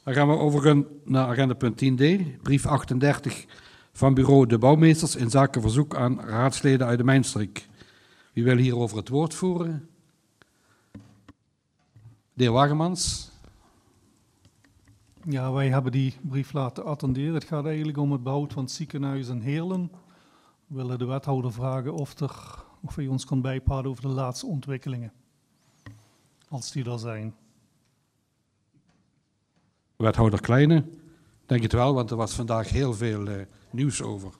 Dan gaan we overgaan naar agenda punt 10d, brief 38 van bureau De Bouwmeesters in zaken verzoek aan raadsleden uit de Mijnstreek. Wie wil hierover het woord voeren? De heer Wagemans. Ja, wij hebben die brief laten attenderen. Het gaat eigenlijk om het behoud van het ziekenhuis in Heerlen. We willen de wethouder vragen of hij ons kan bijpraten over de laatste ontwikkelingen. Als die er zijn. Wethouder Kleine, denk het wel, want er was vandaag heel veel nieuws over.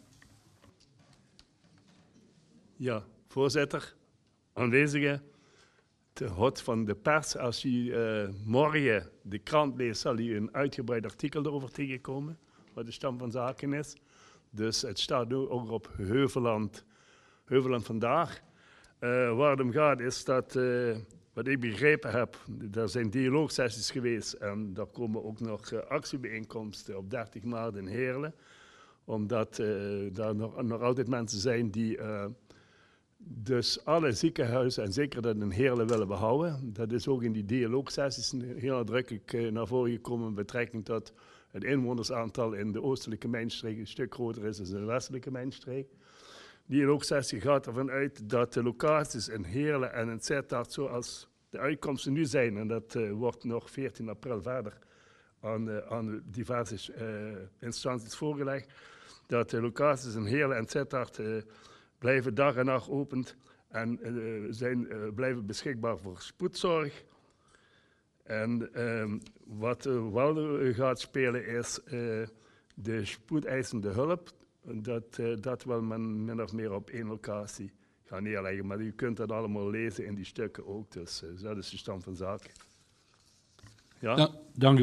Ja, voorzitter, aanwezigen. Te hot van de pers. Als je morgen de krant leest, zal je een uitgebreid artikel erover tegenkomen, wat de stand van zaken is. Dus het staat nu ook op Heuveland vandaag. Waar het om gaat is dat, wat ik begrepen heb, er zijn dialoogsessies geweest en daar komen ook nog actiebijeenkomsten op 30 maart in Heerlen. Omdat daar nog altijd mensen zijn die dus alle ziekenhuizen en zeker dat in Heerlen willen behouden. Dat is ook in die dialoogsessies heel nadrukkelijk naar voren gekomen met betrekking tot het inwonersaantal in de oostelijke mijnstreek een stuk groter is dan in de westelijke mijnstreek. Die dialoogsessie gaat ervan uit dat de locaties in Heerlen en in Sittard zoals de uitkomsten nu zijn, en dat wordt nog 14 april verder aan diverse instanties voorgelegd, dat de locaties in Heerlen en Sittard blijven dag en nacht open en blijven beschikbaar voor spoedzorg. En wat wel gaat spelen is de spoedeisende hulp. Dat wil men min of meer op één locatie gaan neerleggen. Maar u kunt dat allemaal lezen in die stukken ook. Dus dat is de stand van zaken. Ja? Ja, dank u.